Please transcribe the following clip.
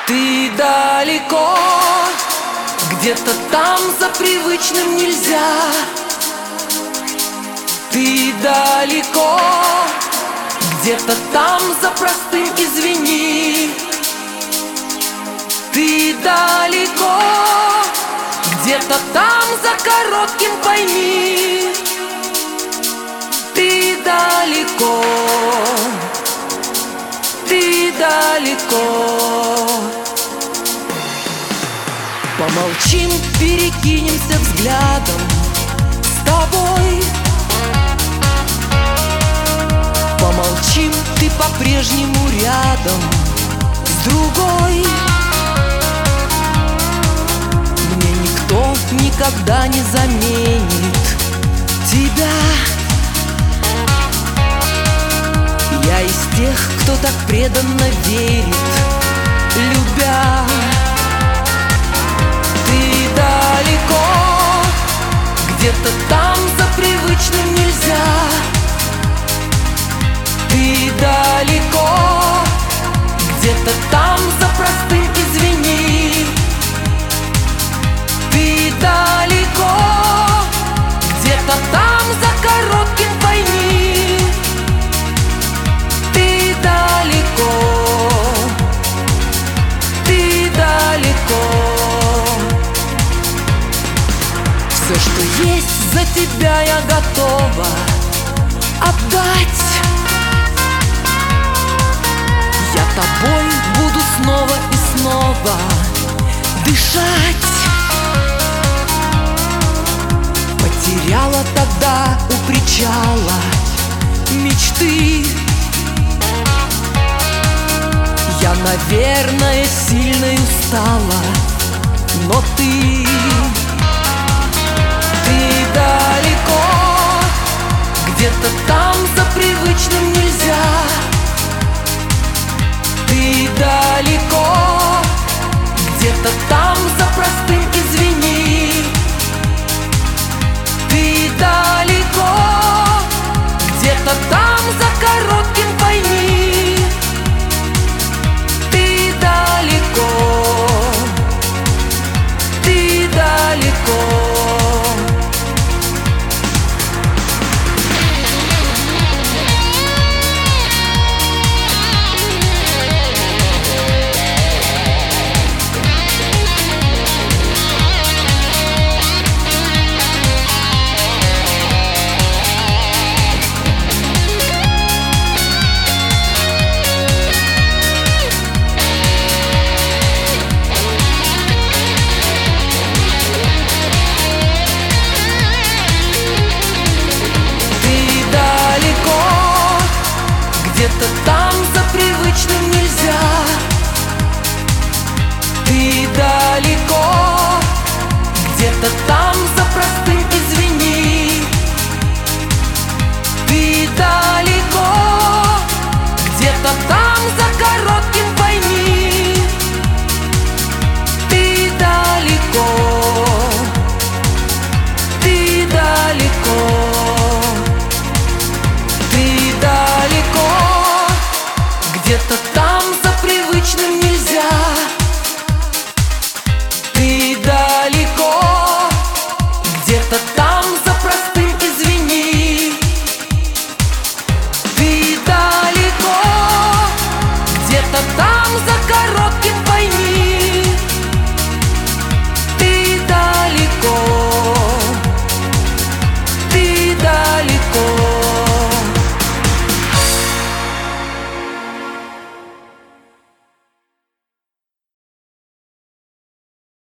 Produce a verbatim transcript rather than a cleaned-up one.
Ты далеко, где-то там за привычным нельзя. Ты далеко, где-то там за простым извини. Ты далеко, где-то там за коротким пойми. Ты далеко, ты далеко. Помолчим, перекинемся взглядом с тобой. Помолчим, ты по-прежнему рядом с другой. Мне никто никогда не заменит тебя. Я из тех, кто так преданно верит, любя. Ты далеко, где-то там за привычным нельзя. Ты далеко, где-то там за простым извини. Ты далеко, где-то там за коротким пойми. Ты далеко, ты далеко. Все, что есть, за тебя я готова отдать. Я тобой буду снова и снова дышать. Потеряла тогда у причала мечты. Я, наверное, сильно устала, но ты, ты далеко, где-то там за привычным нельзя. Ты далеко, где-то там за простым извини. Ты далеко, где-то там за коротким пойми. Ты далеко, ты далеко. Где-то там за привычным нельзя. Ты далеко, где-то там за простым извини. Ты далеко, где-то там за коротким